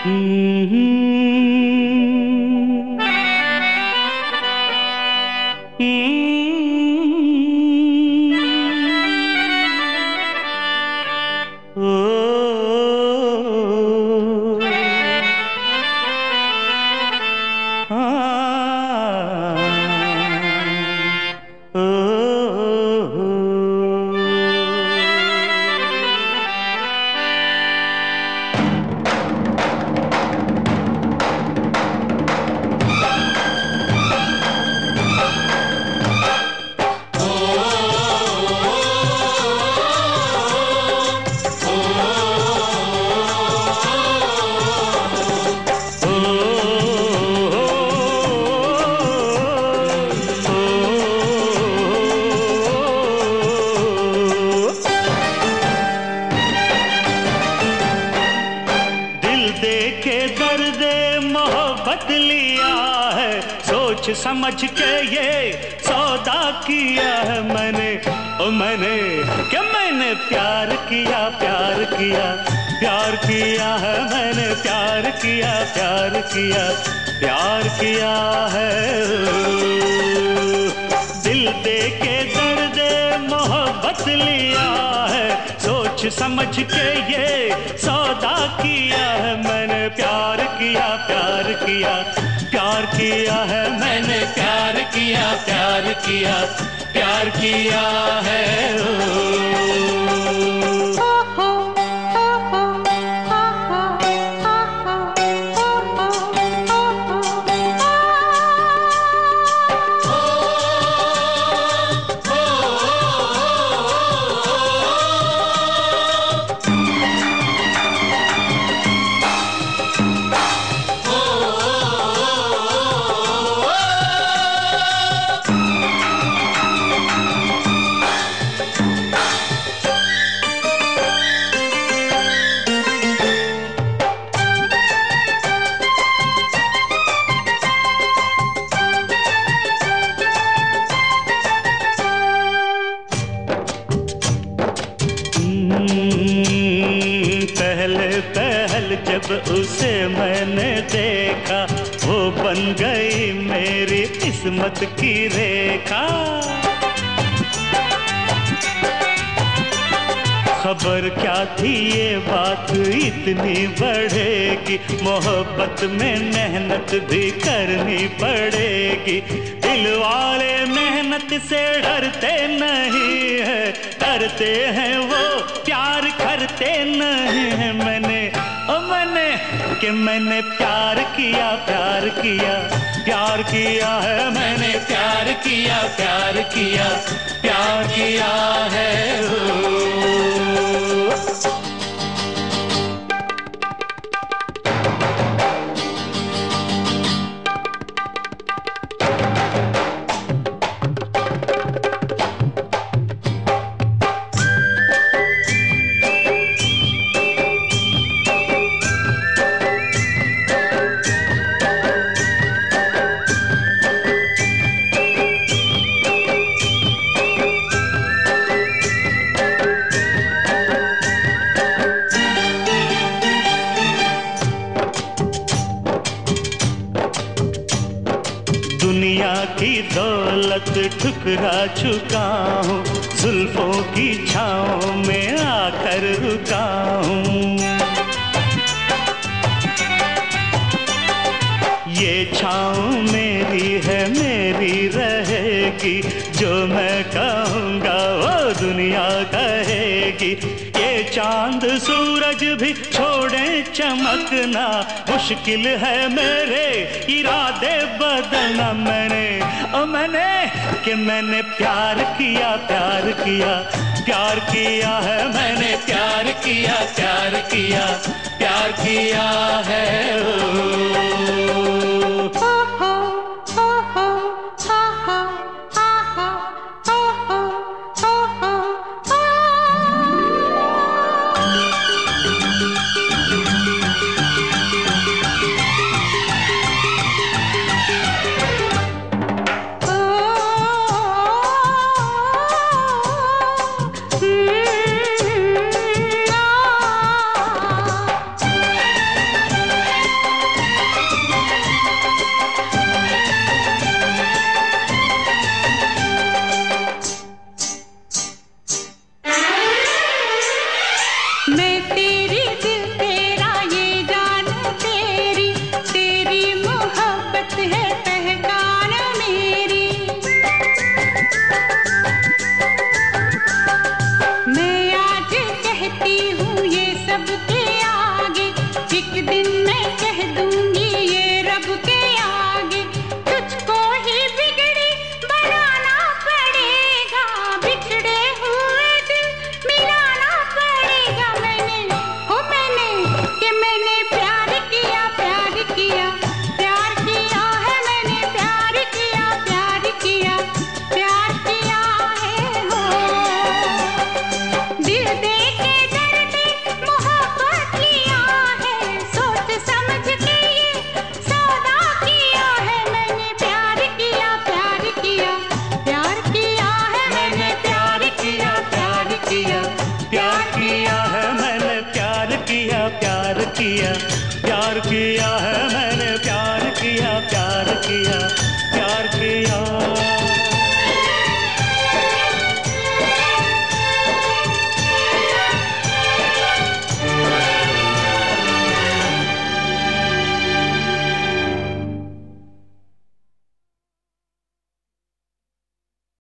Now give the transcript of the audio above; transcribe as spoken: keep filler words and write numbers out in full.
समझ के ये सौदा किया है मैंने, ओ मैंने कि मैंने प्यार किया प्यार किया प्यार किया है मैंने, प्यार किया प्यार किया प्यार किया है। दिल दे के दर्द मोहब्बत लिया है, सोच समझ के ये सौदा किया है मैंने, प्यार किया प्यार किया प्यार किया है मैंने, प्यार किया प्यार किया प्यार किया है। जब उसे मैंने देखा वो बन गई मेरी किस्मत की रेखा। खबर क्या थी ये बात इतनी बढ़ेगी, मोहब्बत में मेहनत भी करनी पड़ेगी। दिल वाले मेहनत से डरते नहीं है, डरते हैं वो प्यार करते नहीं है। मैंने ओ मैंने कि मैंने प्यार किया प्यार किया प्यार किया है मैंने, प्यार किया प्यार किया प्यार किया है। दुनिया की दौलत ठुकरा चुका हूँ, जुल्फों की छाँव में आकर रुका हूँ। ये छाँव मेरी है मेरी रहेगी, जो मैं कहूँगा वो दुनिया कहेगी। ये चांद सूरज भी छोड़े चमकना, मुश्किल है मेरे इरादे बदलना। मैंने ओ मैंने कि मैंने प्यार किया प्यार किया प्यार किया है मैंने, प्यार किया प्यार किया प्यार किया है। दिन मैं कह दूंगी ये रब के आगे, तुझको ही बिगड़ी बनाना पड़ेगा, बिछड़े हुए दिल मिलाना पड़ेगा। मैंने हो मैंने कि मैंने प्यार किया प्यार किया प्यार किया है, मैंने प्यार किया प्यार किया प्यार किया है हो। दिल दे के दर्द मोहब्बत लिया है, सोच समझ के ये सौदा किया है। मैंने प्यार किया प्यार किया प्यार किया है, मैंने प्यार किया प्यार किया प्यार किया है, मैंने प्यार किया प्यार किया प्यार किया